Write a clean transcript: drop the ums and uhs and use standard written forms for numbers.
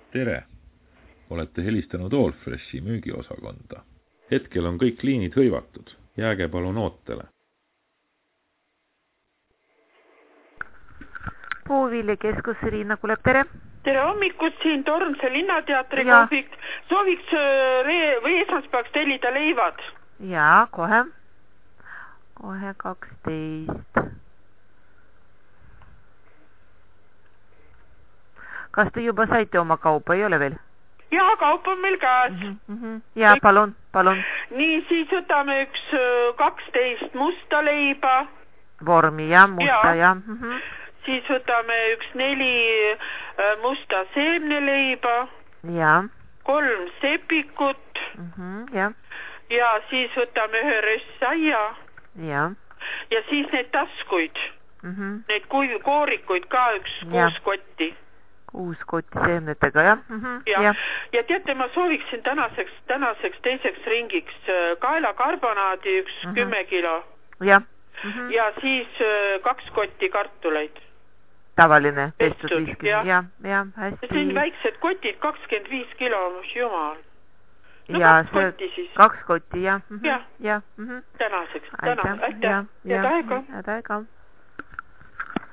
Tere! Olete helistanud Allfreshi müügiosakonda. Hetkel on kõik liinid hõivatud. Jääge palun ootele. Puuviljakeskus Riina Kulep, tere! Tere hommikut, siin Tormse linnateatri kohvik. Sooviks või esmaspäevaks tellida leivad. Jaa, kohe. Kohe 12. Kas te juba saite oma kaupa, ei ole veel? Jaa, kaup on meil käes. Jaa, palun. Nii, siis võtame 12 musta leiba. Vormi, jah, musta, jah. Siis võtame 4 musta seemneleiba. Jaa. 3 sepikut. Jah. Ja siis võtame 1 rössaia. Jaa. Ja siis need taskuid. Need koorikuid ka 6 kotti. 6 kotti seemnetega, jah. Ja teate, ma sooviksin tänaseks teiseks ringiks kaelakarbonaadi 10 kilo. Jah. Ja siis 2 kotti kartuleid. Tavaline pestud 50, jah, hästi. See on väiksed kotid, 25 kilo, jumal. No ja 2 kotti siis. 2 kotti, jah. Tänaseks, aitäh. Ja aega.